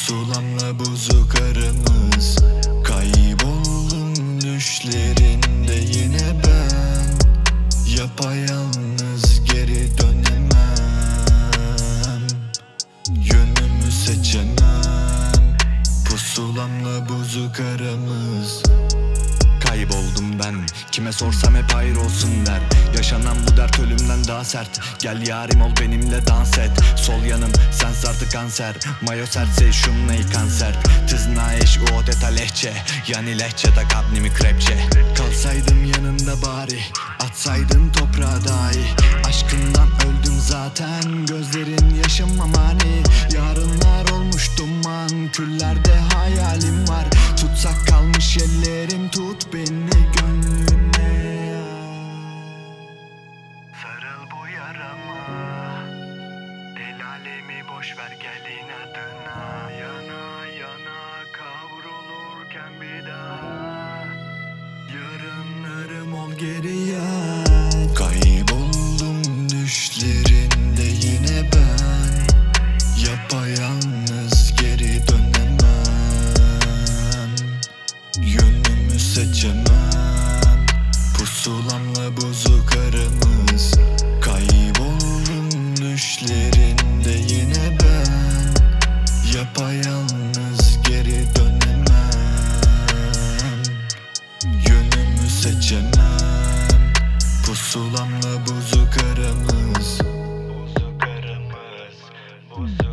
Pusulamla bozuk aramız. Kayboldum düşlerinde yine ben. Yapayalnız geri dönemem. Yönümü seçemem. Pusulamla bozuk aramız. Kayboldum ben, kime sorsam hep hayır olsun der. Yaşanan bu dert ölümden daha sert. Gel yarim ol benimle dans et. Sol yanım sense artık kanser. Mayo sertse şumnayı kanser. Tızna eş o deta lehçe. Yani lehçe da kapnimi krepçe. Kalsaydım yanında bari, atsaydın toprağa dahi. Aşkından öldüm zaten, gözlerin yaşamam hani. Yarınlar olmuş duman, küllerde hayalim var. Tutsak kalmış ellerim, tut beni gönlüne. Sarıl bu yarama, el alemi boşver gel inadına. Yana yana kavrulurken bir daha yarınlarım ol geriye. Kayboldum düşlerinde yine ben. Yapayalnız geri dönemem. Yönümü seçemem. Pusulamla bozuk aramız. Kayboldum düşlerinde yine ben. Yapayalnız geri dönemem. Yönümü seçemem. Pusulamla bozuk aramız. Bozuk aramız.